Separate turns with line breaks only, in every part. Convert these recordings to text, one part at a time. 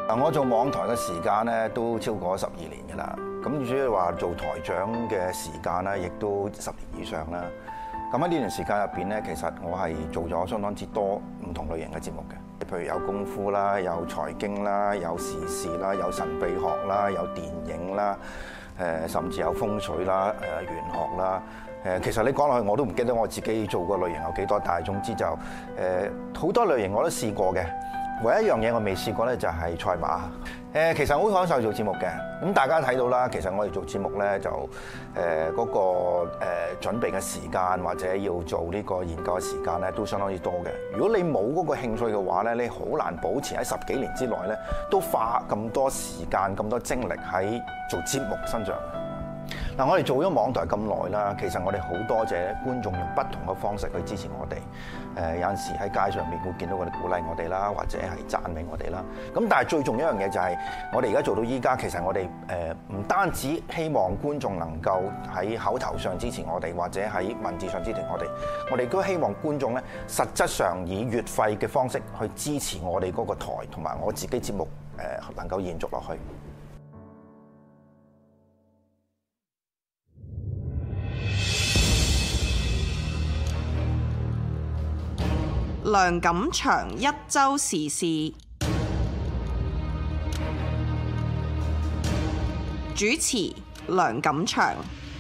我做網台嘅時間咧都超過12年㗎啦，咁主要話做台長嘅時間咧，亦都10年以上啦。咁喺呢段時間入邊咧，其實我係做咗相當之多唔同類型嘅節目嘅，譬如有功夫啦，有財經啦，有時事啦，有神秘學啦，有電影啦，甚至有風水啦、玄學啦。其實你講落去我都唔記得我自己做過類型有幾多，但係總之就好多類型我都試過嘅。唯一一樣嘢我未試過咧，就係賽馬。其實我好享受做節目嘅。咁大家睇到啦，其實我哋做節目咧就嗰個準備嘅時間或者要做呢個研究嘅時間咧，都相當之多嘅。如果你冇嗰個興趣嘅話咧，你好難保持喺10幾年之內咧都花咁多時間、咁多精力喺做節目身上。嗱，我哋做咗網台咁耐啦，其實我哋好多謝觀眾用不同嘅方式去支持我哋。有陣時喺街上面會見到佢哋鼓勵我哋啦，或者係讚美我哋啦。咁但係最重要一樣嘢就係，我哋而家做到依家，其實我哋唔單止希望觀眾能夠喺口頭上支持我哋，或者喺文字上支持我哋都希望觀眾咧實質上以月費嘅方式去支持我哋嗰個台同埋我自己節目能夠延續落去。
梁錦祥一週時事主持梁錦祥。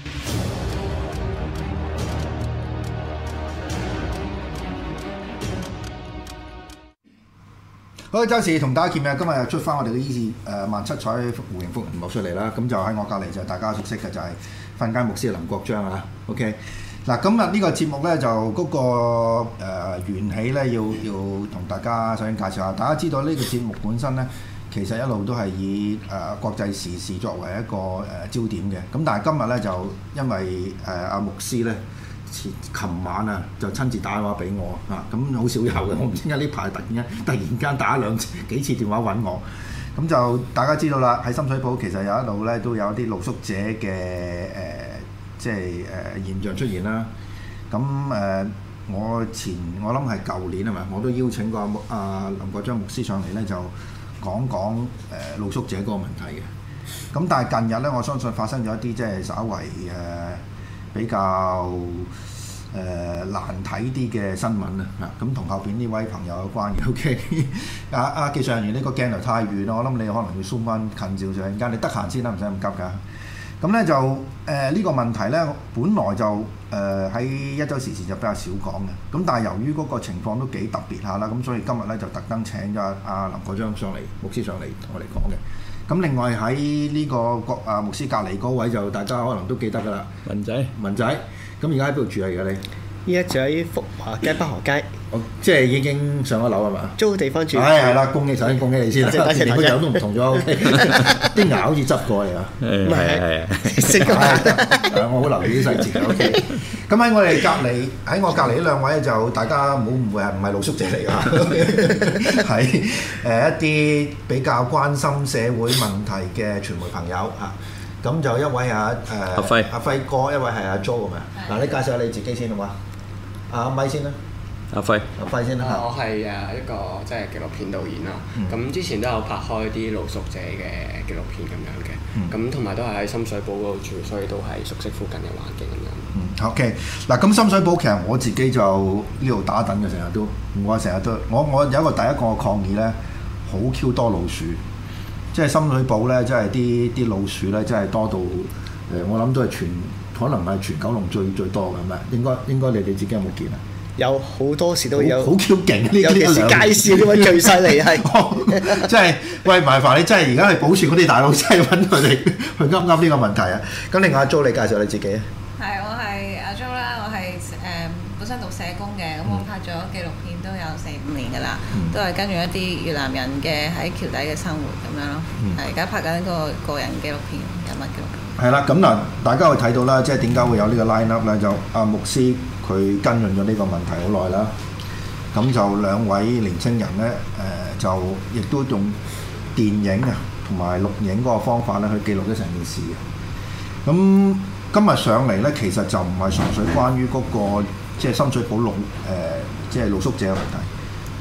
好，周時同大家見面，今日又出翻我哋嘅依次萬七彩弧形復原幕出嚟啦。咁就喺我隔離就大家熟悉嘅就係瞓街牧師林國章啊。OK。嗱，今日呢個節目咧就嗰個緣起咧，要同大家首先介紹下。大家知道呢個節目本身咧，其實一路都係以國際時事作為一個焦點嘅。咁但係今日咧就因為阿牧師咧琴晚啊就親自打電話俾我啊，咁好少有嘅。我唔知點解呢排突然間打幾次電話揾我。咁就大家知道啦，喺深水埗其實有一路咧都有啲露宿者嘅即係現象出現啦。咁我諗係舊年係咪？我都邀請過阿林國章牧師上嚟咧，就講露宿者嗰個問題嘅。咁但係近日咧，我相信發生咗一啲即係稍為比較難睇啲嘅新聞啊。咁同後邊呢位朋友有關嘅。OK， 阿技術人員呢個鏡頭太遠啦，我諗你可能要 zoom 翻近少少。陣間你得閒先啦，唔使咁急㗎。咁咧就呢個問題咧，本來就喺一週時事就比較少講嘅。咁但係由於嗰個情況都幾特別下啦，咁所以今日咧就特登請咗阿林國章上嚟，牧師上嚟同我哋講嘅。咁另外喺呢個牧師隔離嗰位就大家可能都記得㗎啦，文仔。咁而家喺邊度住啊？而家你？
依家住喺福華街、北河街，
即係已經上咗樓係嘛？
租地方住。
係啦，恭喜首先恭喜你先啦！連個樣都唔同咗，啲牙好似執過嚟啊！
係，識㗎。
我好留意啲細節。OK。咁喺我哋隔離，喺我隔離呢兩位就大家唔好誤會係唔係露宿者嚟㗎？係一啲比較關心社會問題嘅傳媒朋友啊。咁就一位阿輝哥，一位係阿 Jo 咁樣。嗱，你介紹下你自己先好嘛？阿咪先啦。阿輝先啦。
我係一個即係紀錄片導演啦。咁之前都有拍開啲露宿者嘅紀錄片咁樣嘅。咁同埋都係喺深水埗嗰度住，所以都係熟悉附近嘅環境咁樣。
OK。嗱，咁深水埗其實我自己就呢度打躉嘅，成日都。我有一個第一個抗議咧，好 Q 多老鼠。即係深水埗咧，即係啲老鼠咧，真係多到我諗都係可能係全九龍最多嘅咩？應該你哋自己有冇見啊？
有好多時都有。好
Q 勁呢啲，
尤其是街市呢位最犀利係。
即係喂，麻煩你真係而家去保存嗰啲大佬，真係揾佢哋去噏呢個問題啊！咁另外阿 Jo，你介紹你自己啊？
係，我係阿 Jo 啦，我係本身讀社工嘅，咁我拍咗紀錄片都有4-5年㗎啦，都係跟住一啲越南人嘅喺橋底嘅生活咁樣咯。係而家拍緊個人紀錄片，人物紀錄片。係
啦，咁嗱，大家會睇到啦，即係點解會有呢個 line up 咧？就阿牧師佢跟進咗呢個問題好耐啦。咁就兩位年青人咧，就亦都用電影啊同埋錄影嗰個方法咧去記錄咗成件事嘅。咁今日上嚟咧，其實就唔係純粹關於嗰個即係深水埗即係露宿者嘅問題，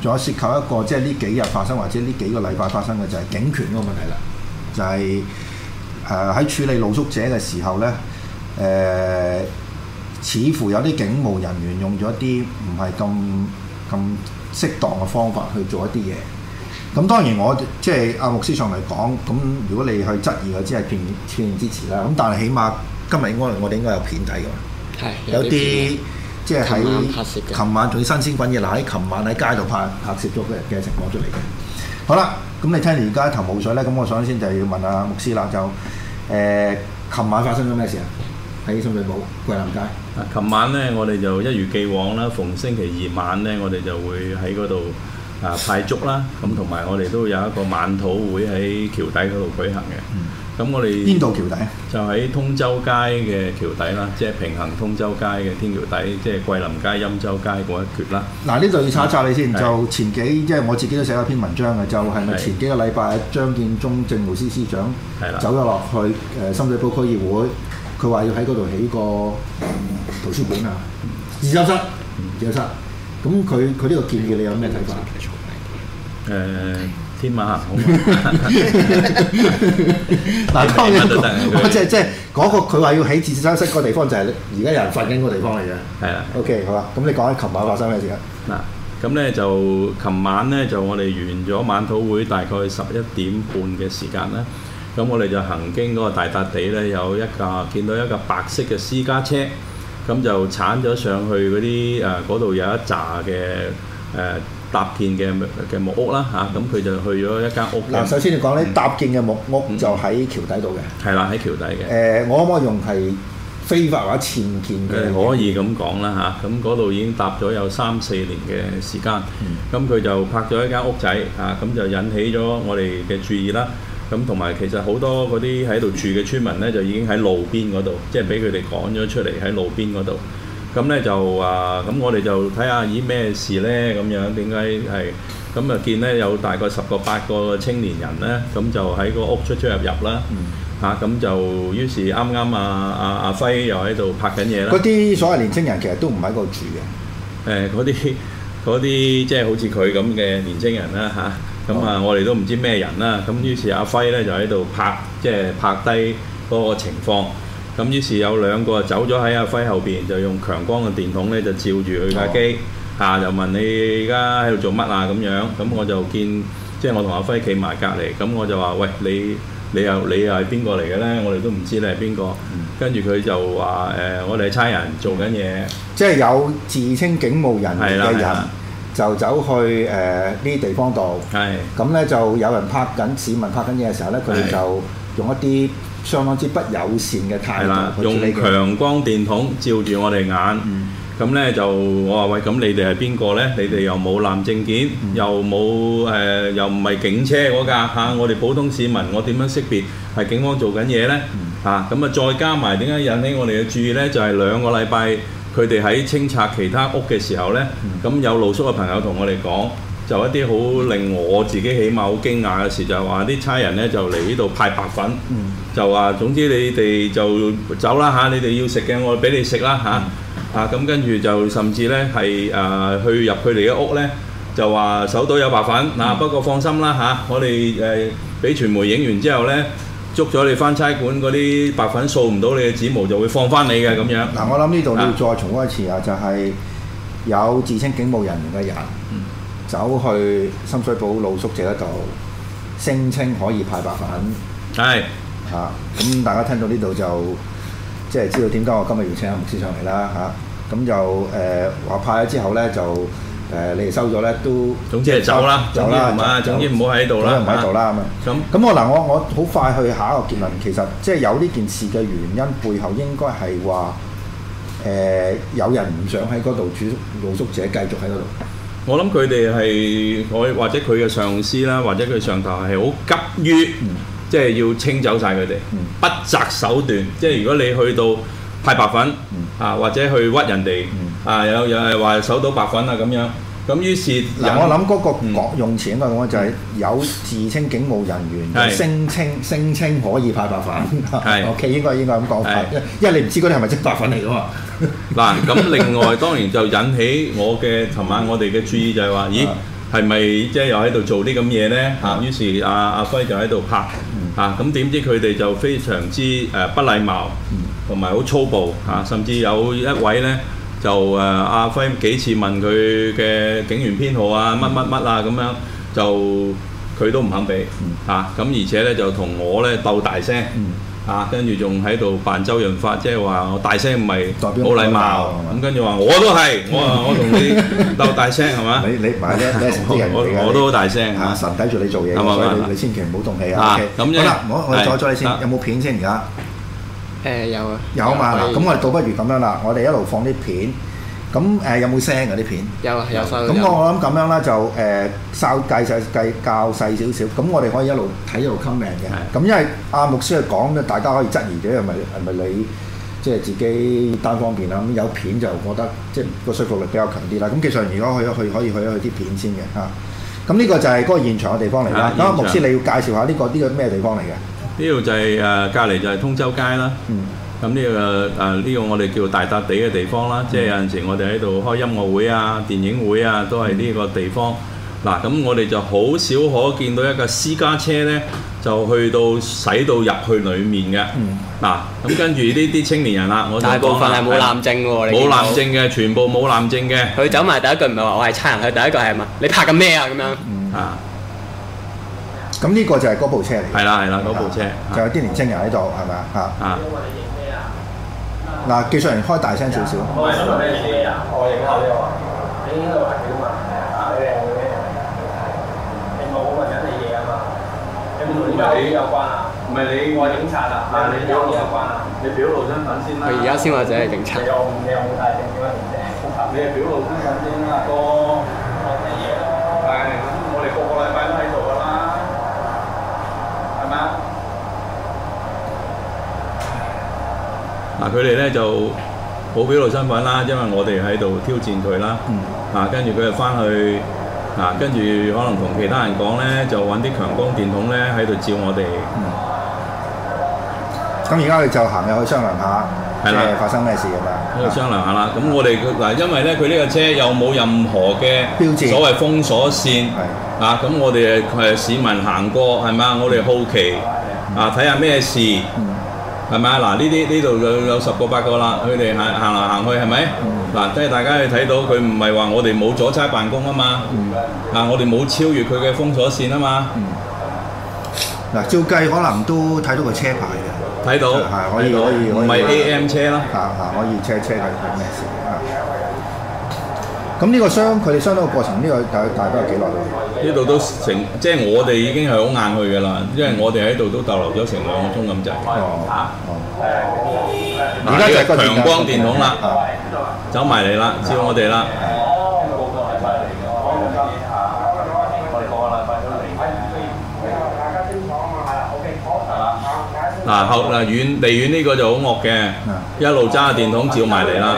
仲有涉及一個即係呢幾日發生或者呢幾個禮拜發生嘅就係警權嗰個問題啦。就係喺處理露宿者嘅時候咧，似乎有啲警務人員用咗一啲唔係咁適當嘅方法去做一啲嘢。咁當然我即係阿牧師上嚟講，咁如果你去質疑嘅，只係片面之詞啦。咁但係起碼今日我哋應該有片睇㗎嘛。係有啲即係喺琴晚仲要新鮮滾熱辣，喺琴晚喺街度拍攝咗嘅情況出嚟嘅。好啦，咁你聽完而家一頭霧水咧，咁我首先就要問阿牧師啦，就琴晚發生咗咩事啊？喺深水埗桂林街。
琴晚咧，我哋就一如既往啦，逢星期二晚咧，我哋就會喺嗰度派粥啦，咁同埋我哋都有一個晚禱會喺橋底嗰度舉行嘅。咁我哋
邊度橋底啊？
就喺通州街嘅橋底啦，即係平衡通州街嘅天橋底，即係桂林街、欽州街嗰一橛啦。
嗱，呢度要查一查你先。就前幾即係我自己都寫咗篇文章嘅，就係咪前幾個禮拜張建宗政務司司長走咗落去深水埗區議會，佢話要喺嗰度起個圖書館啊、自修室。咁佢呢個建議你有咩睇法？
天馬行空。
嗱，當然即係嗰個佢話要起自修室嗰個地方就係而家有人瞓緊嗰個地方嚟嘅。係啦。OK， 好啦，咁你講下琴晚發生咩事啊？
嗱，咁咧就琴晚咧就我哋完咗晚禱會，大概11點半嘅時間啦。咁我哋就行經嗰個大笪地咧，有見到一架白色嘅私家車，咁就鏟咗上去嗰啲嗰度有一紮嘅搭建嘅木屋啦嚇，咁佢就去咗一間屋。
嗱，首先你講咧，搭建嘅木屋就喺橋底度嘅。係
啦，喺橋底嘅。
我可唔可以用係非法或者僭建嘅？
可以咁講啦嚇，咁嗰度已經搭咗有3-4年嘅時間，咁佢就拍咗一間屋仔啊，咁就引起咗我哋嘅注意啦。咁同埋其實好多嗰啲喺度住嘅村民咧，就已經喺路邊嗰度，即係俾佢哋趕咗出嚟喺路邊嗰度。咁咧就咁我哋就睇下咦咩事咧咁樣，點解係咁啊？見咧有大概10個8個青年人咧，咁就喺個屋出入啦。咁就於是啱啱阿輝又喺度拍緊嘢啦。
嗰啲所謂年青人其實都唔喺嗰度住嘅。
嗰啲即係好似佢咁嘅年青人啦嚇。咁我哋都唔知咩人啦。咁於是阿輝咧就喺度拍低嗰個情況。咁於是有2個走咗喺阿輝後邊，就用強光嘅電筒咧就照住佢架機，就問你而家喺度做乜啊咁樣。咁我就見即係我同阿輝企埋隔離，咁我就話：喂，你又係邊個嚟嘅咧？我哋都唔知你係邊個。跟住佢就話：我哋係差人做緊嘢。
即係有自稱警務人員嘅人就走去呢啲地方度。咁咧就有人市民拍緊嘢嘅時候咧，佢哋就用一啲相當之不友善嘅態度，
用強光電筒照住我哋眼，咁咧就我話：喂，咁你哋係邊個咧？你哋又冇攬證件，又冇又唔係警車嗰架嚇，我哋普通市民，我點樣識別係警方做緊嘢咧？咁啊再加埋點解引起我哋嘅注意咧？就係2個禮拜佢哋喺清拆其他屋嘅時候咧，咁有露宿嘅朋友同我哋講。就一啲好令我自己起碼好驚訝嘅事，就係話啲差人咧就嚟呢度派白粉，就話總之你哋就走啦嚇，你哋要食嘅我俾你食啦嚇，咁跟住就甚至咧係去入佢哋嘅屋咧，就話手袋有白粉不過放心啦嚇，我哋俾傳媒影完之後咧，捉咗你翻差館嗰啲白粉掃唔到你嘅指模，就會放翻你嘅咁樣。
嗱，我諗呢度你要再重複一次啊，就係有自稱警務人員嘅人。走去深水埗露宿者嗰度聲稱可以派白粉，咁大家聽到呢度就即係知道點解我今日要請阿牧師上嚟啦咁就話派咗之後咧就你哋收咗咧都
總之係走啦，總之唔好喺度啦，
唔喺度啦咁我好快去下一個結論，其實即係有呢件事嘅原因背後應該係話有人唔想喺嗰度住露宿者繼續喺嗰度。
我諗佢哋係或者佢嘅上司啦，或者佢上頭係好急於，即係要清走晒佢哋，不擇手段。即係如果你去到派白粉或者去屈人哋有係話搜到白粉啊咁樣，咁於是
我諗嗰個用詞應該講就係有自稱警務人員聲稱可以派白粉，OK 應該咁講法，因為你唔知嗰啲係咪真白粉嚟㗎嘛。咁
另外當然就引起琴晚我哋嘅注意就係話，咦係咪即係又喺度做啲咁嘢咧？嚇，於是阿輝就喺度拍嚇，咁點知佢哋就非常之不禮貌，同埋好粗暴嚇，甚至有一位咧就阿輝幾次問佢嘅警員編號啊乜乜乜啊咁樣，就佢都唔肯俾嚇，咁而且咧就同我咧鬥大聲。跟住仲喺度扮周潤發，即係話我大聲唔係冇禮貌，咁跟住話我都係，我同你鬥大聲係嘛？
你唔係咧，你係神之人嚟嘅，
我都好大聲
嚇，神睇住你做嘢，所以你千祈唔好動氣啊。
咁
好啦，我哋阻咗你先，有冇片先而家？
有啊。
有嘛嗱，咁我哋倒不如咁樣啦，我哋一路放啲片。咁有冇聲嗰啲片？
有啊，有收。
咁我諗咁樣啦，就較細少少。咁我哋可以一路睇一路 comment 嘅。咁因為阿牧師去講咧，大家可以質疑嘅係咪你即係自己單方面啦？咁有片就覺得即係個說服力比較強啲啦。咁技術人如果可以去啲片先嘅嚇。咁呢個就係嗰個現場嘅地方嚟啦。咁牧師你要介紹下呢個咩地方嚟嘅？
呢度就係隔離就係通州街啦。咁呢個我哋叫大笪地嘅地方啦，即係有陣時我哋喺度開音樂會啊、電影會啊，都係呢個地方。嗱，咁我哋就好少可見到一架私家車咧，就去到駛到入去裡面嘅。嗱，咁跟住呢啲青年人啦，我
大部分係冇濫證喎，
冇濫證嘅，全部冇濫證嘅。
佢走埋第一句唔係話我係差人，佢第一句係問你拍緊咩啊咁樣。
咁呢個就係嗰部車嚟。
係啦，嗰部車
就有啲年青人喺度，係咪啊？嗱，技術人開大聲少少。我係做咩事啊？我影下呢個。你呢度係點啊？你冇問緊你嘢啊嘛？你同你有關啊？唔係你我警察啊？你有有關啊？你表露身份先啦。
佢而家先或者係警察。
你有冇帶證件啊？你係表露身份先啦，哥。我睇嘢咯。係，我哋個禮拜都喺度㗎啦，係咪啊？
嗱，佢哋咧就冇表露身份啦，因為我哋喺度挑戰佢啦。跟住佢就翻去，跟住可能同其他人講咧，就揾啲強光電筒咧喺度照我哋。
咁而家佢就行入去商量下，即係發生咩事㗎嘛？
喺度商量下啦。咁我哋因為咧佢呢個車又冇任何嘅
標誌，
所謂封鎖線。咁我哋市民行過係咪啊？我哋好奇睇下咩事。係咪啊？嗱，呢度有10個8個啦，佢哋行嚟行去係咪？即係大家去睇到佢唔係話我哋冇阻差辦公啊嘛。我哋冇超越佢嘅封鎖線啊嘛。
嗱，照計可能都睇到個車牌嘅。
睇到。係可以。唔係 AM 車啦。
可以車佢咩事啊？咁呢個佢哋相當嘅過程，呢個大概有幾耐喎？
呢度都即係我哋已經係好晏去㗎啦，因為我哋喺度都逗留咗成2個鐘咁滯。而家就係強光電筒啦，走埋嚟啦，照我哋啦。離遠呢個就好惡嘅，一路揸電筒照埋嚟啦。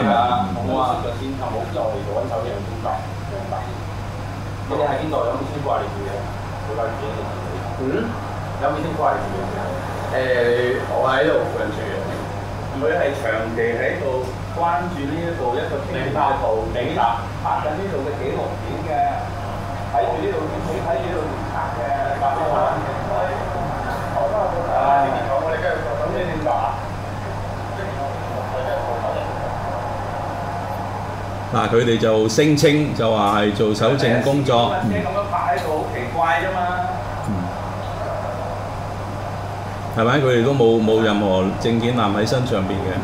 你哋喺邊度？有冇先過嚟住嘅？冇嚟住嘅。有冇先過嚟住嘅？我喺度附近住嘅。佢係長期喺度關注呢一個警察圖景，拍緊呢度嘅紀錄片嘅，睇住呢度調查嘅。我哋繼續做咩調查？
佢哋就聲稱就話係做搜證工作。
咁樣拍喺度好奇怪啫嘛。
係咪？佢哋都冇任何證件攬喺身上邊嘅。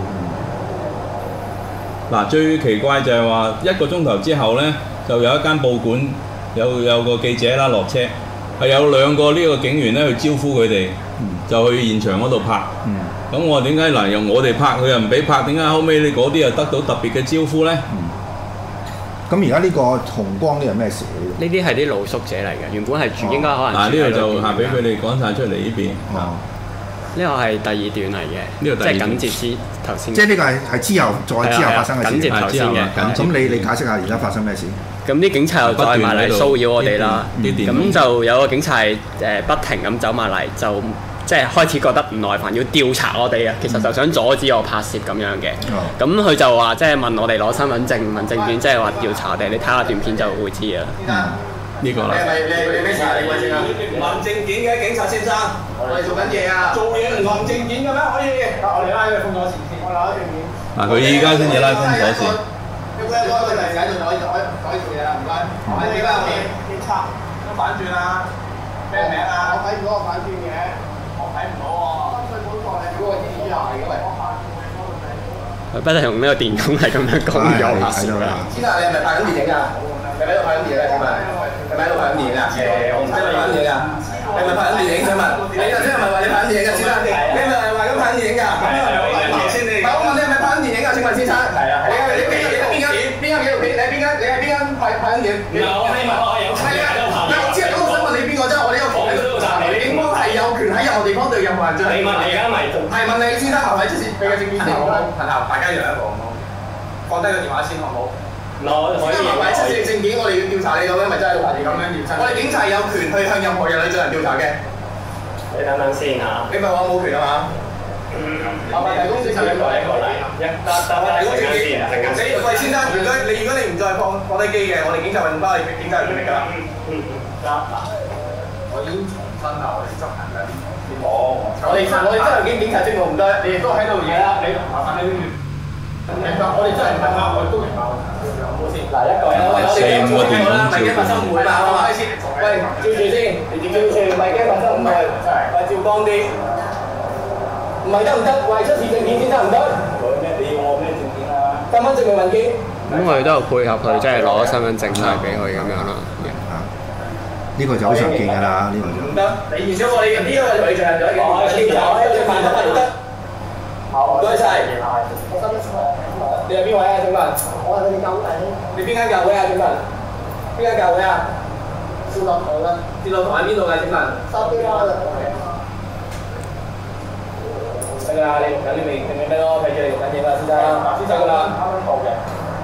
最奇怪就係話1個鐘頭之後咧，就有一間報館有個記者啦落車，係有2個呢個警員咧去招呼佢哋，就去現場嗰度拍。咁我話點解由我哋拍佢又唔俾拍？點解後尾你嗰啲又得到特別嘅招呼咧？
咁而家呢個紅光呢係咩事？
呢啲係啲露宿者嚟嘅，原本係住應該可能。
呢度就俾佢哋趕晒出嚟呢邊。
呢個係第2段嚟嘅，即係緊接之頭先。
即係呢個係之後發生嘅事。
緊接頭先嘅。
咁你解釋下而家發生咩事？
咁啲警察又再埋嚟騷擾我哋啦。咁就有個警察係不停咁走埋嚟，就即係開始覺得唔耐煩，要調查我哋啊。其實就想阻止我拍攝咁樣嘅。咁佢就話即係問我哋攞身份證、問證件，即係話調查我哋。你睇下段片就會知啦。
呢個啦。
你咩事啊？你貴姓啊？唔憑證件嘅警察先生，我哋做緊嘢啊！做嘢唔憑證件嘅咩？可以？我哋拉佢封咗線先，我攞證件。
嗱，佢依家先至拉封咗線。
一個就係喺度可以做嘢啦，唔該。你幾多號？警察，都反轉啦。咩名啊？我睇唔到個反轉嘅，我睇唔到喎。佢本來係嗰個意義嚟嘅喂。
不得用呢個電工係咁樣講咗下先啦。
先生，你係咪拍緊電影啊？你喺度拍緊電影啊？請問，係咪喺度拍緊電影啊？我唔知你拍緊電影啊？你係咪拍緊電影？請問，你頭先係咪話你拍緊電影啊？先生，你係咪話緊拍緊電影㗎？係啊，我問你係咪拍緊電影啊？請問先生，係啊，你邊間紀錄片？你係邊間拍緊電影？我希望我有係啊，我知啊，咁我想問你邊個啫？我呢個警方係有權喺任何地方對任何人進行。你問你而家咪係問你先生係咪出示俾個證件先？好，朋友，大家讓一步好唔好？放低個電話先好唔好？先生係咪出示證件？我哋要調查你咁樣，咪真係好咁樣調查。我哋警察有權去向任何人去進行調查嘅。你等等先嚇。你咪話冇權啊嘛？我咪提供證件一個嚟，我提供證件。喂先生，如果你唔再放低機嘅，我哋警察運包你警察權力㗎啦。我已經重申啦，我哋執行緊。我哋執行警察職務唔得，你亦都喺度嘢啦。你麻煩你明白，我哋真係唔明白，我哋都明白。好先，嗱一個，我哋做緊啦，咪驚發生誤會嘛，係嘛？喂，照住先，你照住，咪驚發生誤會，喂，照當啲。唔係得唔得？喂，出示證件先得唔得？你要我咩證件啊？身份證明文件。
咁我哋都有配合佢，即係攞身份證出嚟俾佢咁樣咯。
呢個就好常見㗎啦，呢個就。
唔得，你完咗我哋呢個女象人就係調查，一萬頭都得。唔該晒。你係邊位啊？請問？我係佢哋教會。你邊間教會啊？請問？邊間教會啊？少樂堂啦。少樂堂喺邊度㗎？請問？沙邊啦。得㗎啦，你錄緊你咪定咪咩咯？睇住你錄緊嘢啦，先生。先生㗎啦。啱啱到嘅。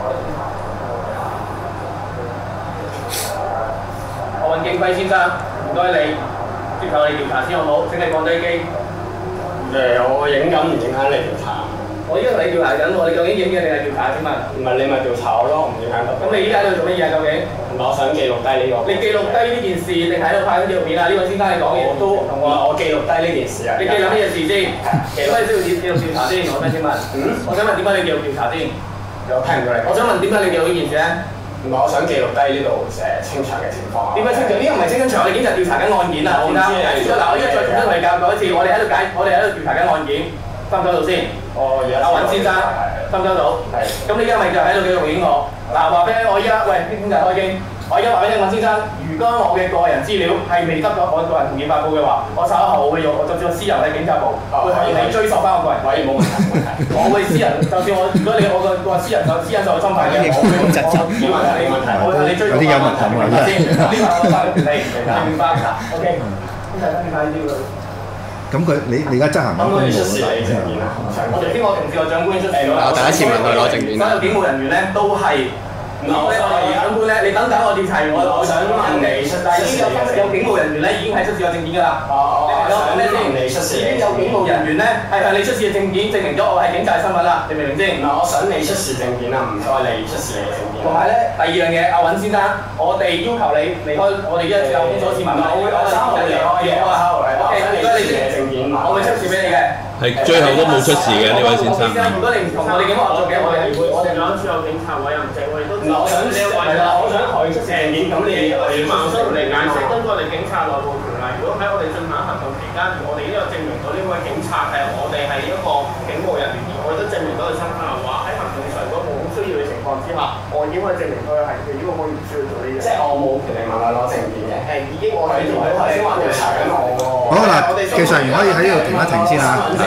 何運敬輝先生，唔該你接受我哋調查先好唔好？請你放低機。我影緊唔影響你調查？我依家同你調查緊，我哋究竟影嘅定係調查先問？唔係你咪調查我咯，唔影響到。咁你依家喺度做乜嘢啊？究竟？我想記錄低呢個。你記錄低呢件事定喺度拍緊紀錄片啊？呢位先生你講嘢都同我記錄低呢件事啊。你記錄呢件事先，記錄需要記錄調查先，我想請問。我想問點解你記錄調查先？有聽唔到你？我想問點解你記錄呢件事咧？唔係，我想記錄低呢度清場嘅情況。點解清場？呢個唔係清緊場，我哋警察調查緊案件啊！我啱。嗱，我依家再重新同你教過一次，我哋喺度調查緊案件，收唔收到先？阿雲先生，收唔收到？係。咁你而家咪就喺度繼續影我。嗱，話俾我依家，喂，啲警察開機。我而家話俾你聽，雲先生，如果我嘅個人資料係未得到我個人同意發布嘅話，我稍後會用，就算我私人喺警察部，會向你追溯翻我個人。可以冇問題。我會私人，就算如果你我個私人受侵犯嘅，我會冇問題。我會向你追溯翻我個人。先，呢個我法律權利，明白㗎 ？OK。咁就跟住快啲佢。
咁你而家執行緊公務啦。
我哋經我同事個長官出示咗。
我第一次問佢攞證件。
所有警務人員咧都係。長官咧，你等我調查完，我想問你出示。已經有警務人員咧，已經係出示個證件㗎啦。想咩先？已經有警務人員咧係向你出示嘅證件，證明咗我係警察身份啦。你明唔明先？我想你出示證件啊，唔該你出示你嘅證件。同埋咧，第二樣嘢，阿尹先生，我哋要求你離開，我哋而家有封鎖市民。我3號離開嘅。OK，唔該你嘅證件，我會出示俾你嘅。
係最後都冇出事嘅呢位先生。
如果你唔同我哋警務合作嘅，我哋
有一次有警察委任證，我哋都
我想你係啦，我想佢出證件，咁你
馬上嚟解釋，根據我哋警察內部條例，如果喺我哋進行行動期間，我哋呢個證明到呢位警察係我哋係一個警務人員，而我哋都證明到佢身份嘅話，喺行動上如果冇需要嘅情況之下，我已經可以證明佢係佢呢個可以唔需要做呢啲。即係我冇權利問佢攞證件嘅，係已經我喺度頭先話調查緊我喎。
好嗱，技術人員可以喺呢度停一停先啊，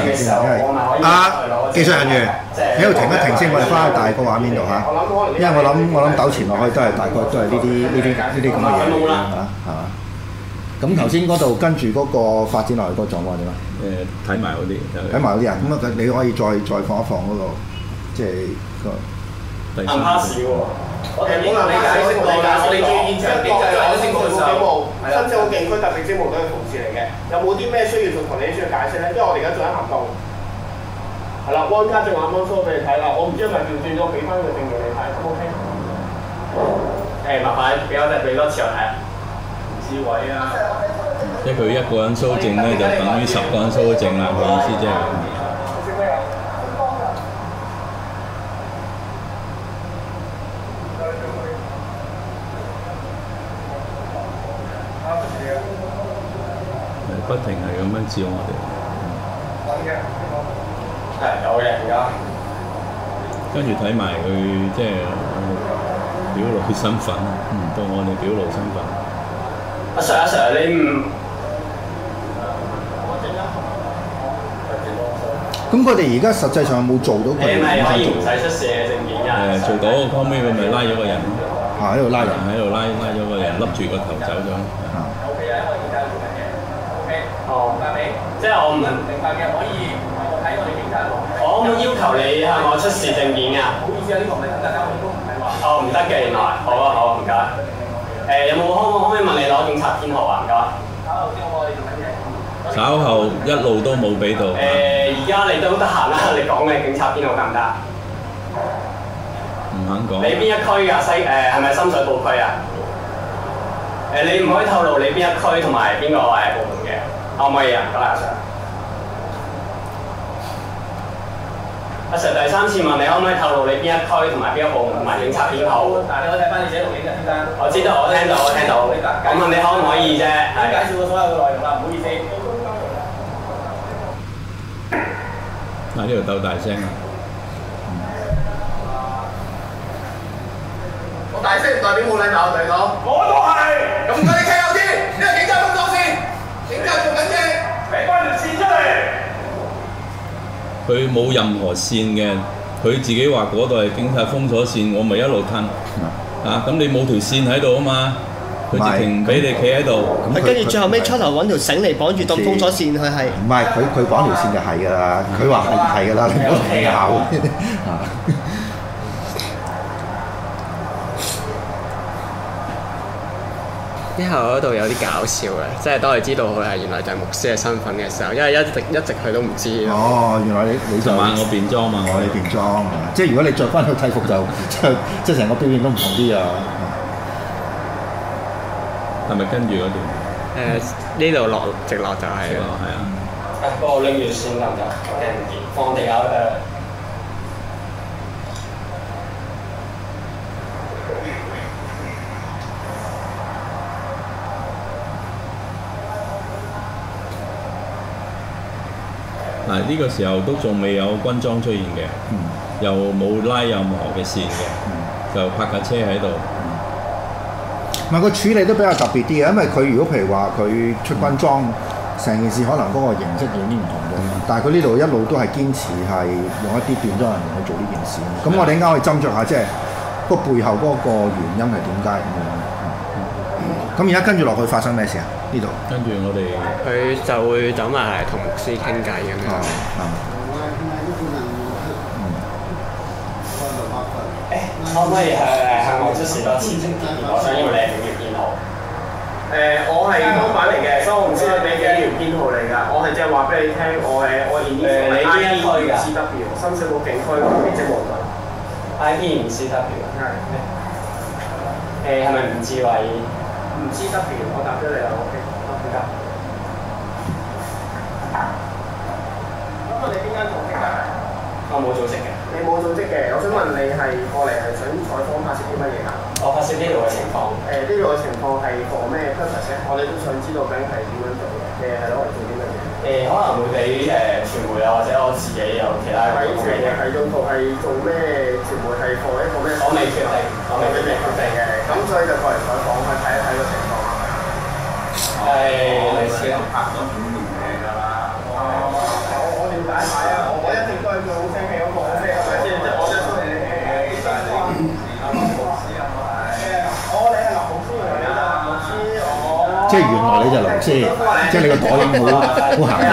技術人員喺度停一停先，我哋翻去大個畫面度嚇。因為我諗糾纏落去都係大概都係呢啲咁嘅嘢嚟嘅嚇，係嘛？咁頭先嗰度跟住嗰個發展落去個狀況點啊？
睇埋嗰啲，
睇埋嗰啲啊！咁啊，你可以再放一放嗰個，即係個
第三。
我哋冇能理解釋過㗎，我哋最現場警戒係警務，
深圳警區特別職務隊嘅同事嚟嘅，有冇啲咩需要同你需要解釋咧？因為我哋而家做緊行動。係啦，安家正啱啱 show 俾你睇啦，我唔知係咪調轉咗俾翻個證明你睇，O K？
麻煩俾多次我睇。 智慧啊！
即係佢一個人蘇證咧，就等於10個人蘇證啦。佢意思即係咁。不停係咁樣照我哋。
係有嘅而家。
跟住睇埋佢即係表露佢身份，到我哋表露身份。
阿 Sir， 你唔
咁佢哋而家實際上有冇做到佢哋
係咪可以唔使出示嘅證件㗎？
做到，後尾佢咪拉咗個人，
喺度拉人，
喺度拉咗個人，笠住個頭走咗。
哦，即係我唔明白嘅，可以我睇我哋警察我冇要求你向我出示證件㗎。唔好意思啊，呢個唔係等大家，我都唔係話。哦，唔得嘅原來。好啊，唔該。有冇可唔可以問你攞警察編號啊？唔該。
稍後一路都冇俾到。
而家你都得閒啦，你講嘅警察編號得唔得？
唔肯講。
你邊一區㗎？係咪深水埗區啊？你唔可以透露你邊一區同埋邊個部門嘅，可唔可以啊？唔該，阿 Sir。阿 Sir 第三次問你可唔可以透露你邊一區同埋邊個部門同埋警察編號？但係你可以睇翻你自己錄影嘅先得。我知道，我聽到。咁問你可唔可以啫？介紹過所有嘅內容啦，唔好意思。
呢度鬥大聲啊！
我大聲唔代表冇禮貌，對講。我都係。咁唔該你企後啲，呢個警察封鎖線，警察做緊嘢，俾翻條線出嚟。
佢冇任何線嘅，佢自己話嗰度係警察封鎖線，我咪一路吞。咁你冇條線喺度啊嘛，佢直情唔俾你企喺度。
跟住最後尾出頭揾條繩嚟綁住當封鎖線，佢係。
唔係佢綁條線就係㗎啦，佢話係㗎啦，你唔好同佢拗。
之後嗰度有啲搞笑嘅，即係當佢知道佢係原來就係牧師嘅身份嘅時候，因為一直佢都唔知。
哦，原來你就
晚我變裝嘛，
我哋變裝，即係如果你着翻去制服就即係成個表現都唔同啲啊！
係咪跟住嗰段？
呢度落直落就係。
係啊。
幫我拎住先得唔得？我聽唔見，放地下
嗱，呢個時候都仲未有軍裝出現嘅，又冇拉任何嘅線嘅，就泊架車喺度。
唔係個處理都比較特別啲嘅，因為佢如果譬如話佢出軍裝，成件事可能嗰個形式有啲唔同嘅，但係佢呢度一路都係堅持係用一啲變裝人員去做呢件事。咁我哋應該可以斟酌下，即係個背後嗰個原因係點解咁樣。咁而家跟住落去發生咩事啊？呢度
跟住我哋
佢就會走埋嚟同牧師傾偈咁樣。
可唔可以向我出示多次證件？我想要你係幾條編號？我係公版嚟嘅，所以我唔知你俾幾條編號嚟㗎。我係即係話俾你聽，我現呢個係 IB5CW 深水埗警區嘅職務隊。IB5CW 係咪吳志偉？5CW 我答咗你啦 ，OK， 唔該。咁我哋邊間組織㗎？我冇組織嘅。你冇組織嘅，我想問你係過嚟係想採訪拍攝啲乜嘢㗎？我拍攝呢度嘅情況。呢度嘅情況係for咩 purpose 咧？我哋都想知道究竟係點樣做嘅。係攞嚟做啲乜嘢？可能會俾傳媒啊，或者我自己有其他嘅用途嘅。係用途係做咩？傳媒係for一個咩？我未決定，我未決定嘅。咁所以就過嚟採訪去睇一睇個情況。類似拍咗5年嘢㗎啦。我了解下啊，我一直都係做好聲嘅嗰個，即係咪先？我即係你你係林牧師嚟㗎，牧師
即係原來你就係林師，即係你個袋已經好行啦。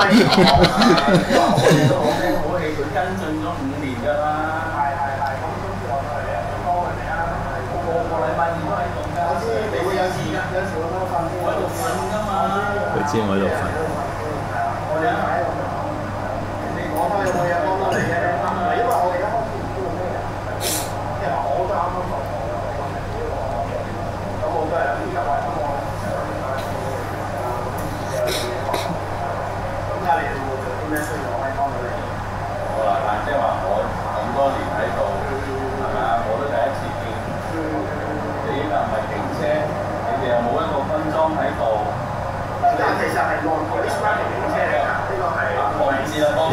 好戲，佢跟進咗5年㗎啦。係，咁跟住我就係多人嚟啊，個禮拜二都喺度㗎。我知你會有時㗎，有時我都瞓，我喺度瞓㗎嘛。
佢知我喺度瞓。
我哋喺度。你講開有冇嘢幫到你嘅？因為我哋一開始唔知道咩人，即係話我都啱啱講，咁我都係有啲就話咁我。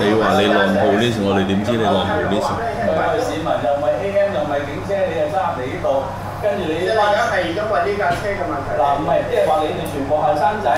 你話你浪 police，我哋點知你浪 police？
因為市民又唔係 AM 又唔係警車，你又揸入嚟呢度，跟住你
即係而家係因為呢架車嘅問題。
嗱唔係，即係話你哋全部後生仔。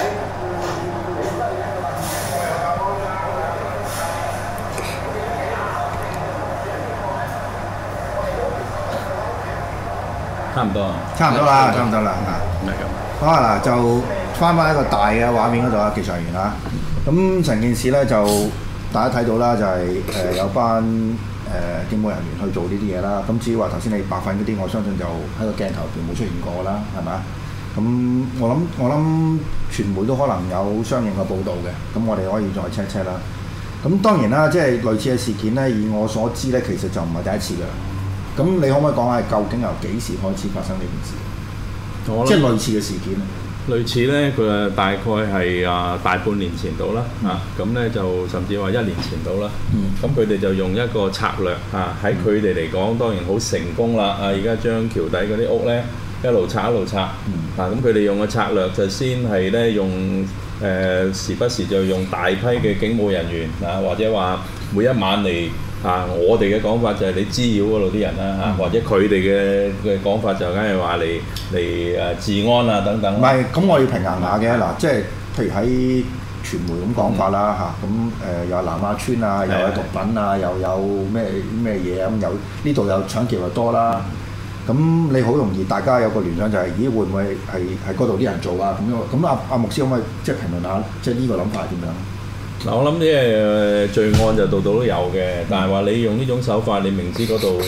差唔多啊，
差唔多啦，差唔多啦
唔係咁。
好啊嗱，就翻一個大嘅畫面嗰度啊，技術人員啊。咁成件事咧就大家睇到啦，就係、有班警務人員去做呢啲嘢啦。咁至於話頭先你白粉嗰啲，我相信就喺個鏡頭入邊冇出現過啦，係咪啊？咁我諗傳媒都可能有相應嘅報導嘅，咁我哋可以再 check 啦。咁當然啦，即係類似嘅事件咧，以我所知咧，其實就唔係第一次㗎。咁你可唔可以講下究竟由幾時開始發生呢件事？即係類似嘅事件。
類似咧，佢大概係大半年前到啦，咁咧就甚至話1年前到啦。咁佢哋就用一個策略喺佢哋嚟講當然好成功啦。而家將橋底嗰啲屋咧一路拆一路拆。咁佢哋用嘅策略就先係咧用時不時就用大批嘅警務人員或者話每一晚嚟。我哋嘅講法就係你滋擾嗰度啲人啦，或者佢哋嘅講法就梗係話嚟治安啊等等。
唔係，咁我要平衡下嘅嗱，即係譬如喺傳媒咁講法啦咁又係南亞村啊，又有毒品啊，又有咩嘢啊，咁有呢度有搶劫又多啦。咁你好容易大家有個聯想就係，咦會唔會係嗰度啲人做啊？咁阿牧師可唔可以即係評論下，即係呢個諗法係點樣？
嗱，我諗即係罪案就度度都有嘅，但係話你用呢種手法，你明知嗰度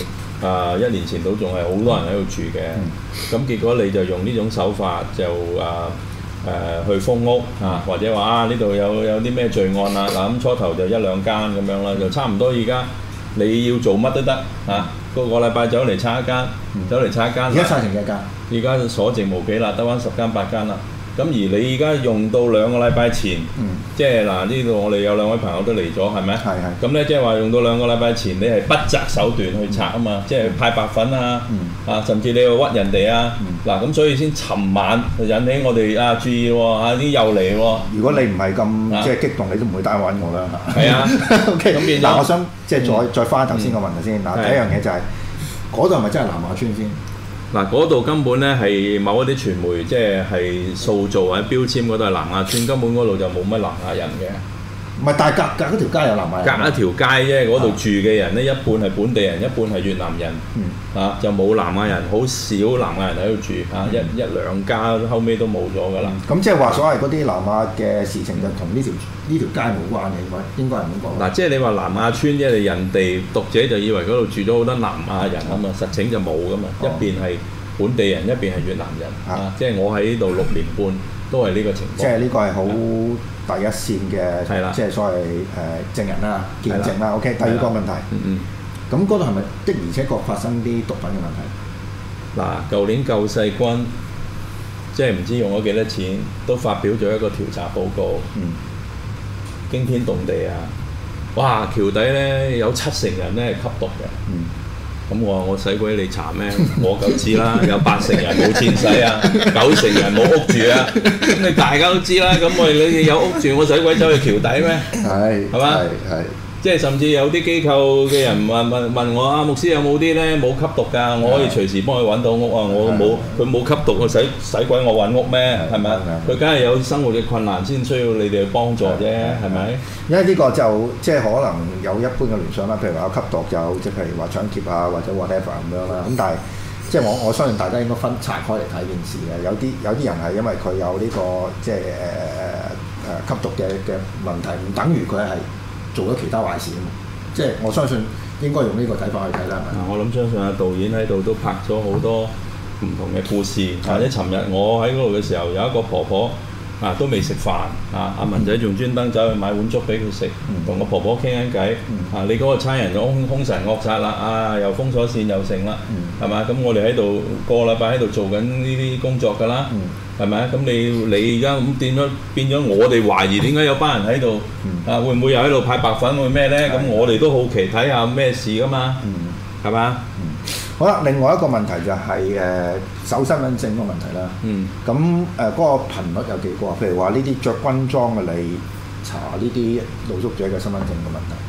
1年前度仲係好多人喺度住嘅，咁結果你就用呢種手法就去封屋或者話呢度有啲咩罪案啦，嗱咁初頭就1-2間咁樣啦，就差唔多而家你要做乜都得個禮拜走嚟拆一間，走嚟拆一間。
而家拆成幾間？
而家所剩無幾啦，得翻10間8間啦。咁而你而家用到2個禮拜前，即係嗱呢度我哋有2位朋友都嚟咗，係咪？係。咁咧即係話用到2個禮拜前，你係不擇手段去拆啊嘛，即係派白粉啊，甚至你去屈人哋啊，嗱咁所以先尋晚引起我哋注意喎，啲又嚟喎。如果你唔係咁即係激動，你都唔會打電話揾我啦。係啊。OK。咁變咗。嗱，我想即係再翻頭先個問題先。嗱，第一樣嘢就係嗰度係咪真係南亞村先？嗱，嗰度根本咧係某一啲傳媒即係塑造或者標籤嗰度係南亞村，根本嗰度就冇乜南亞人嘅。唔係，但係隔嗰條街有南亞人。隔一條街啫，嗰度住嘅人咧一半係本地人，一半係越南人。就冇南亞人，好少南亞人喺度住一兩家後尾都冇咗㗎啦。咁即係話所謂嗰啲南亞嘅事情就同呢條街冇關嘅，應該係咁講。嗱，即係你話南亞村，即係人哋讀者就以為嗰度住咗好多南亞人啊嘛，實情就冇㗎嘛，一邊係本地人，一邊係越南人。即係我喺呢度6年半都係呢個情況。即係呢個係好第一線嘅，即係所謂證人啦、見證啦。OK，第二個問題。咁嗰度係咪的而且確發生啲毒品嘅問題？嗱，舊年救世軍即係唔知用咗幾多錢，都發表咗一個調查報告，驚天動地啊！哇，橋底咧有70%人咧係吸毒嘅。咁我話我使鬼你查咩？我夠知啦，有80%人冇錢使啊，90%人冇屋住啊。咁你大家都知啦。咁你有屋住，我使鬼走去橋底咩？係嘛？係。即係甚至有啲機構嘅人問我牧師有冇啲咧冇吸毒㗎？我可以隨時幫佢揾到屋啊！我冇佢冇吸毒，我使鬼我揾屋咩？係咪？佢梗係有生活嘅困難先需要你哋去幫助啫，係咪？因為呢個就即係可能有一般嘅聯想啦，譬如話有吸毒就即係譬如話搶劫啊或者 whatever 咁樣啦。咁但係即係我相信大家應該分拆開嚟睇件事嘅。有啲人係因為佢有呢個即係吸毒嘅問題，唔等於佢係做咗其他壞事啊嘛，即係我相信應該用呢個睇法去睇啦，係咪？我諗相信導演喺度都拍咗好多唔同嘅故事，或者尋日我喺嗰度嘅時候，有一個婆婆都未食飯阿文仔仲專登走去買碗粥俾佢食，同個婆婆傾緊偈。你嗰個差人就兇神惡煞啦，又封鎖線又成啦，係嘛？咁我哋喺度個禮拜喺度做緊呢啲工作㗎啦。係咪啊？咁你而家咁變咗，我哋懷疑點解有班人喺度會唔會又喺度派白粉會咩咧？咁我哋都好奇睇下咩事噶嘛，係嘛？好啦，另外一個問題就係搜身份證個問題啦。咁嗰個頻率有幾高啊？譬如話呢啲着軍裝嘅嚟查呢啲露宿者嘅身份證嘅問題。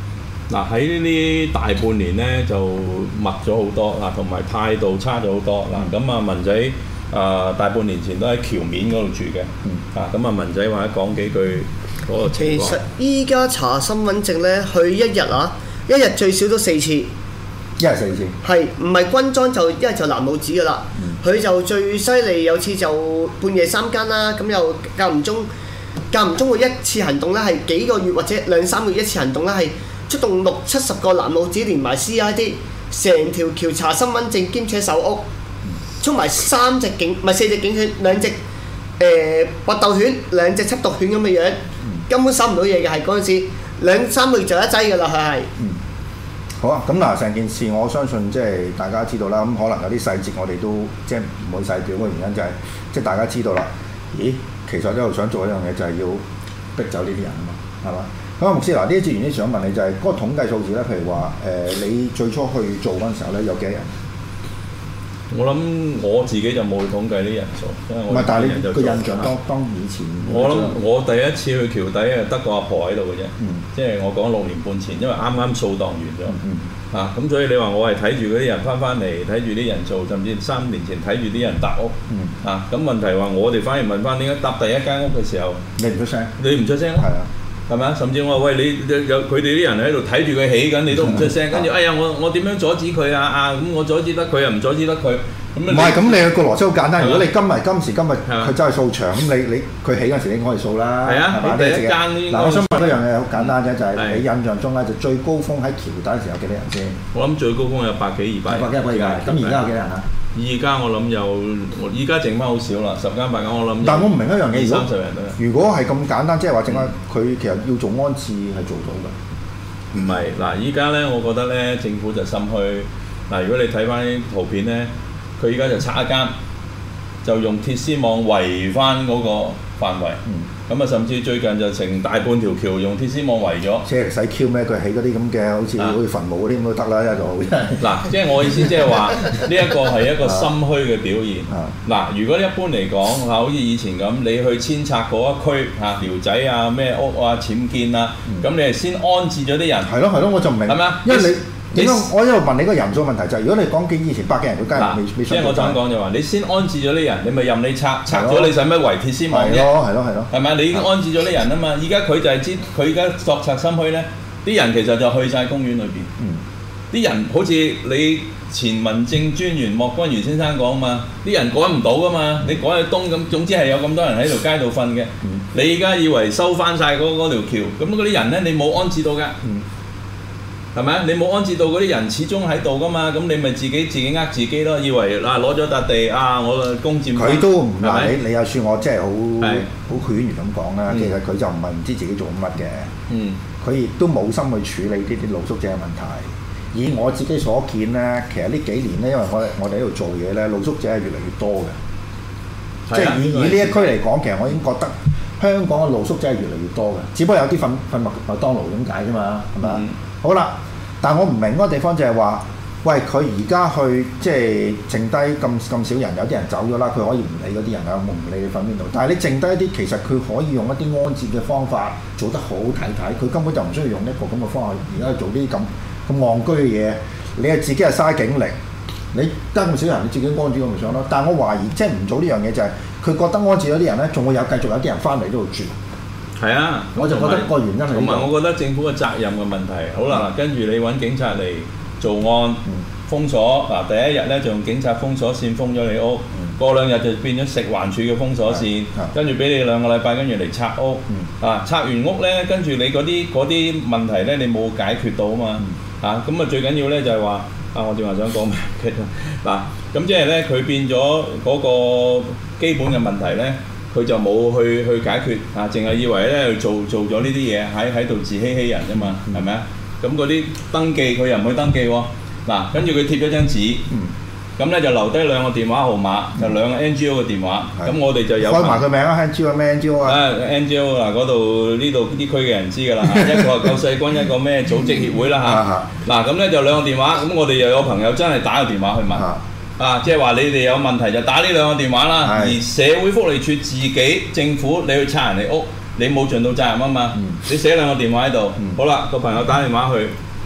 嗱喺呢大半年咧就密咗好多嗱，同埋態度差咗好多嗱。咁啊文仔大半年前都喺橋面嗰度住嘅，咁啊文仔或者講幾句嗰個情況。
其實依家查身份證咧，佢一日最少都4次。
一日4次。係
唔係軍裝就一係就藍帽子㗎啦。佢就最犀利，有次就半夜3更啦，咁又間唔中會一次行動咧，係幾個月或者2-3個月一次行動咧，係出動60-70個藍帽子連埋 CID， 成條橋查身份證兼且搜屋，出埋4隻警犬，2隻搏鬥犬，2隻緝毒犬咁嘅樣，根本收唔到嘢嘅，係嗰陣時2-3個月就一劑㗎啦，佢係。
好啊，咁嗱，成件事我相信即係大家知道啦。咁可能有啲細節我哋都即係唔會細表嘅原因就係即係大家知道啦。咦，其實一路想做一樣嘢就係要逼走呢啲人啊嘛，係嘛？咁啊，牧師嗱，呢一節原因想問你就係嗰個統計數字咧，譬如話你最初去做嗰陣時候咧，有幾多人？
我諗我自己就冇統計啲人數，因為我
但係你個印象當以前，
我諗我第一次去橋底得個阿婆喺度嘅啫，即係我講6年半前，因為啱啱掃蕩完咗，咁所以你話我係睇住嗰啲人翻嚟，睇住啲人做，甚至3年前睇住啲人搭屋，咁問題話我哋反而問翻點解搭第一間屋嘅時候
你唔出聲？
你唔出聲咯？係啊。係咪啊？甚至我話喂，你有佢哋啲人喺度睇住佢起緊，你都唔出聲，跟住哎呀我點樣阻止佢啊？咁我阻止得佢又唔阻止得佢。
唔係咁，你個邏輯好簡單。如果你今時今日佢真係掃場，咁你佢起嗰陣時你可以掃啦。係啊，
第一間
嗱，我想問一樣嘢好簡單啫，就係你印象中咧就最高峰喺橋底嘅時候有幾多人先？
我諗最高峰有100幾200。
100幾200人。咁而家有幾多人啊？
而家我諗而家剩翻好少啦，10間8間我諗。
但我唔明一樣嘢
，30人都有。
如果係咁簡單，即係話淨係佢其實要做安置係做到㗎。
唔係嗱，依家咧，我覺得咧，政府就心虛。嗱，如果你睇翻啲圖片咧，佢依家就拆一間，就用鐵絲網圍翻嗰個範圍。咁啊，甚至最近就成大半條橋用鐵絲網圍咗。即係使 Q 咩？佢起嗰啲咁嘅，好似墳墓嗰啲咁都得啦，一度。 嗱，即係我意思，即係話呢一個係一個心虛嘅表現。嗱，如果一般嚟講好似以前咁，你去遷拆嗰一區寮仔啊、咩屋啊、僭建啊，咁你係先安置咗啲人。
係咯，我就唔明。係咪啊？因為你。點解我一路問你個人數問題就係，如果你講以前100幾人，佢梗係未
即係我想講就話，你先安置咗啲人，你咪任你拆咗，你使乜圍鐵絲網啫？
係咯。
係咪？你已經安置咗啲人啊嘛，而家佢就係知，佢而家作賊心虛咧，啲人其實就去晒公園裏邊。啲人好似你前民政專員莫君如先生講啊嘛，啲人趕唔到噶嘛，你趕去東咁，總之係有咁多人喺條街度瞓嘅。你而家以為收翻晒嗰條橋，咁嗰啲人咧你冇安置到㗎。係咪啊？你冇安置到嗰啲人，始終喺度噶嘛？咁你咪自己呃自己咯，以為嗱攞咗笪地我攻佔
佢都唔話你又算我即係好犬儒咁講啦。其實佢就唔係唔知自己做乜嘅。佢亦都冇心去處理呢啲露宿者嘅問題。以我自己所見咧，其實呢幾年咧，因為我哋喺度做嘢咧，露宿者係越嚟越多嘅。即係以呢一區嚟講，其實我已經覺得香港嘅露宿者係越嚟越多嘅。只不過有啲瞓麥當勞咁解啫嘛，係咪啊？好啦，但係我唔明嗰個地方就係話，喂，佢而家去即係剩低咁少人，有啲人走咗啦，佢可以唔理嗰啲人啊，我唔理你瞓邊度。但係你剩低一啲，其實佢可以用一啲安置嘅方法做得好睇睇，佢根本就唔需要用一個咁嘅方法，而家去做啲咁戇居嘅嘢。你係自己係嘥警力，你得咁少人，你自己安置咁咪上咯。但係我懷疑，即係唔做呢樣嘢就係佢覺得安置咗啲人咧，仲會繼續有啲人翻嚟呢度住。係啊，我就覺得個原因係
同埋我覺得政府嘅責任嘅問題。好啦，跟住你揾警察嚟做案，封鎖嗱，第一日咧就用警察封鎖線封咗你屋，過2日就變咗食環署嘅封鎖線，跟住俾你2個禮拜，跟住嚟拆屋，拆完屋咧，跟住你嗰啲問題咧，你冇解決到啊嘛，咁啊最緊要咧就係話我正話想講咩嗱，咁即係咧佢變咗嗰個基本嘅問題咧。佢就冇去解決淨係以為咧做咗呢啲嘢喺度自欺人啫嘛，係咪啊？咁嗰啲登記佢又唔去登記喎。嗱，跟住佢貼咗張紙，咁咧就留低2個電話號碼，就2個 NGO 嘅電話。咁我哋就有開
埋佢名啊 ，NGO 咩 NGO 啊
？NGO 嗱，嗰度呢區嘅人知㗎啦，一個係救世軍，一個咩組織協會啦嚇。嗱，咁咧就2個電話，咁我哋又有朋友真係打個電話去問。即係話你哋有問題就打呢2個電話啦，而社會福利署自己政府你去拆人哋屋，你冇盡到責任啊嘛，你寫2個電話喺度，好啦，個朋友打電話去，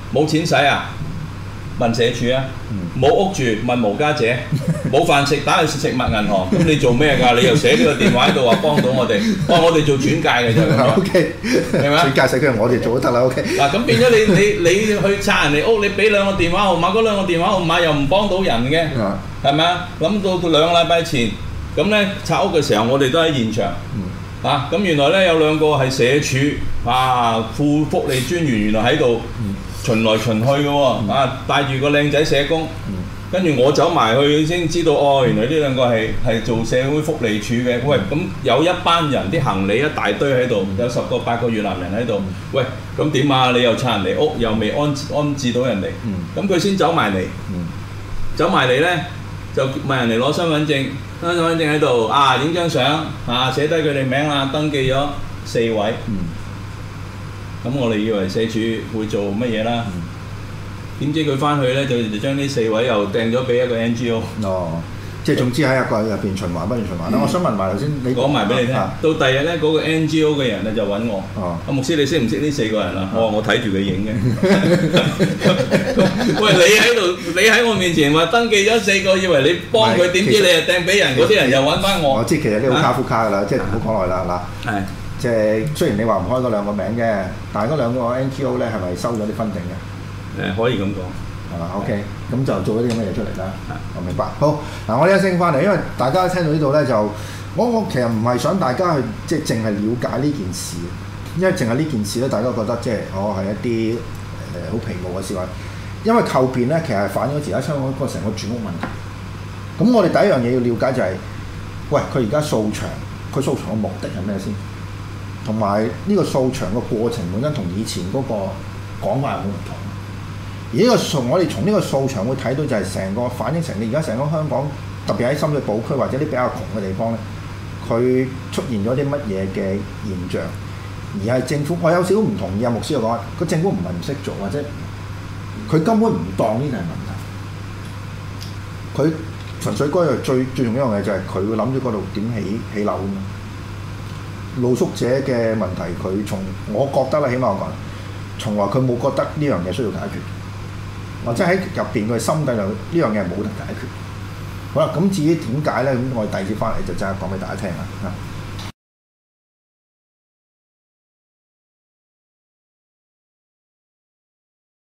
冇錢使啊？問社署啊，冇屋住問無家者，冇飯食打去食物銀行，咁你做咩㗎？你又寫呢個電話喺度話幫到我哋，我哋做轉介嘅啫咁樣
，OK，
係咪啊？
轉介社區我哋做都得啦，OK。
嗱咁變咗你去拆人哋屋，你俾兩個電話號碼，嗰兩個電話號碼又唔幫到人嘅，係咪啊？諗到2個禮拜前，咁咧拆屋嘅時候，我哋都喺現場，咁原來咧有2個係社署副福利專員，原來喺度。巡來巡去嘅喎，帶住個靚仔社工，跟住我走埋去先知道，原來呢2個係做社會福利處嘅。喂，咁有一班人啲行李一大堆喺度，有10個8個越南人喺度。喂，咁點啊？你又拆人哋屋，又未安置到人哋，咁佢先走埋嚟，走埋嚟咧就問人哋攞身份證，身份證喺度影張相，寫低佢哋名啦，登記咗4位。咁我哋以為社署會做乜嘢啦？點知佢翻去咧就將呢4位又掟咗俾一個 NGO。
即係總之喺一個入邊循環不斷循環啦。我想問埋頭先你
講埋俾你聽。到第日咧嗰個 NGO 嘅人咧就揾我。阿牧師，你識唔識呢4個人啊？我話我睇住佢影嘅。喂，你喺我面前話登記咗4個，以為你幫佢，點知你又掟俾人？嗰啲人又揾翻我。
我知其實呢好卡夫卡㗎啦，即係唔好講耐啦嗱。係。即係雖然你話唔開嗰2個名嘅，但係嗰2個 NGO 咧係咪收咗啲分證嘅？
可以咁講，
係嘛 ？OK，咁就做咗啲咁嘅嘢出嚟啦。我明白。好，嗱，我一聲翻嚟，因為大家聽到呢度咧就，我其實唔係想大家去即係淨係了解呢件事，因為淨係呢件事咧，大家覺得即係係一啲好皮毛嘅事話，因為後邊咧其實係反映咗而家香港個成個住屋問題。咁我哋第一樣嘢要了解就係，喂，佢而家掃場，佢掃場嘅目的係咩先？同埋呢個掃場嘅過程本身同以前嗰個講法係好唔同。而呢個我哋從呢個掃場會睇到就係成個反映成你而家成個香港，特別喺深水埗區或者啲比較窮嘅地方咧，佢出現咗啲乜嘢嘅現象，而係政府我有少少唔同意阿牧師嘅講法，個政府唔係唔識做，或者佢根本唔當呢啲係問題。佢純粹嗰樣最重要一樣嘢就係佢會諗住嗰度點起樓啊嘛。露宿者嘅問題，佢我覺得啦，起碼我講，從來佢冇覺得呢樣嘢需要解決，或者喺入邊佢心底度呢樣嘢係冇得解決。好啦，咁至於點解咧？咁我哋第二節翻嚟就真係講俾大家聽啦。